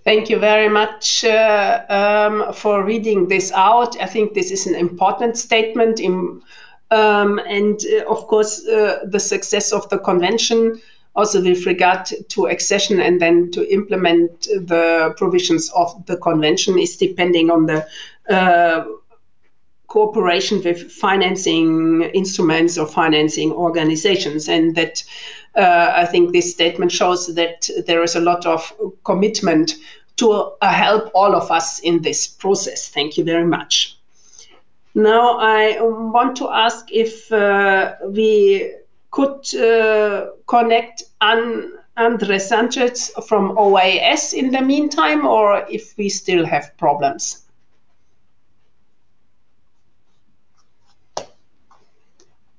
Thank you very much for reading this out. I think this is an important statement. Of course, the success of the convention, also with regard to accession and then to implement the provisions of the convention, is depending on the cooperation with financing instruments or financing organizations. And that I think this statement shows that there is a lot of commitment to help all of us in this process. Thank you very much. Now, I want to ask if we could connect Andres Sanchez from OAS in the meantime, or if we still have problems.